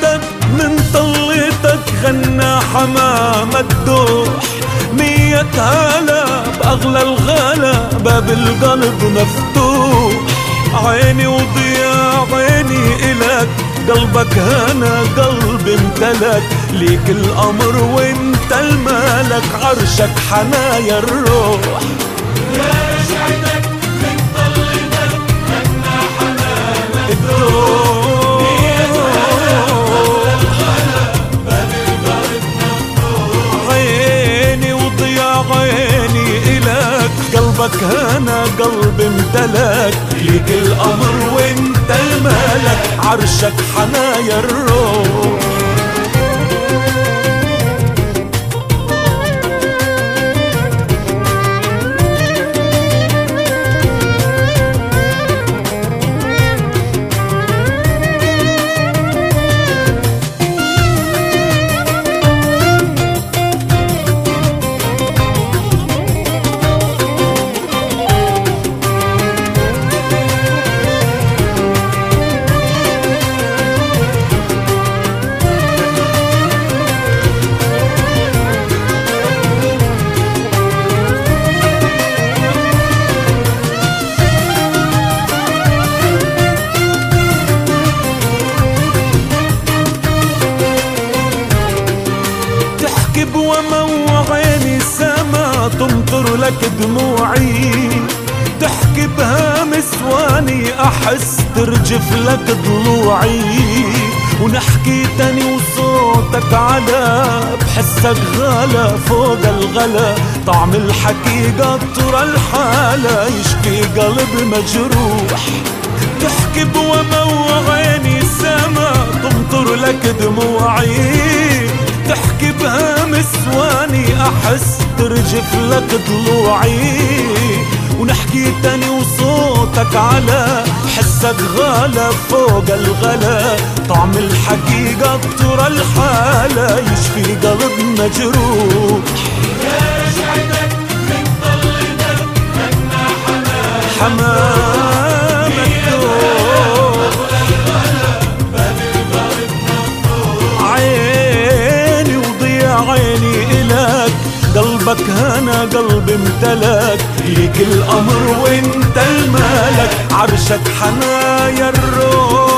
وحدك من طلتك غنى حمام الدوح. 100 هلا بأغلى الغلا باب القلب مفتوح. عيني وضياء عيني إلك قلبك هنا قلبي امتلك. ليك الأمر وانت المالك عرشك حنايا الروح. يا شعدك من طلتك غنى حمام الدوح. عيني وضياء عيني إلك قلبك هنا قلبي امتلك. ليك الأمر وانت المالك عرشك حنايا الروح. ومو عيني سما تمطر لك دموعي. تحكي بها مسواني أحس ترجف لك ضلوعي. ونحكي تاني وصوتك علا بحسك غلا فوق الغلا. طعم الحكي قطر الحالة يشفي قلب مجروح. تحكي بومو عيني سما تمطر لك دموعي. تحكي بها مسواني أحس ترجف لك ضلوعي. ونحكي تاني وصوتك على حسك غالى فوق الغلا. طعم الحكي قطر الحالة يشفي قلب مجروح. يا شعدك من طلتك غنى حمام الدوح. عيني وضياء عيني إلك قلبك هنا قلبي امتلك. ليك الأمر وانت المالك عرشك حنايا الروح.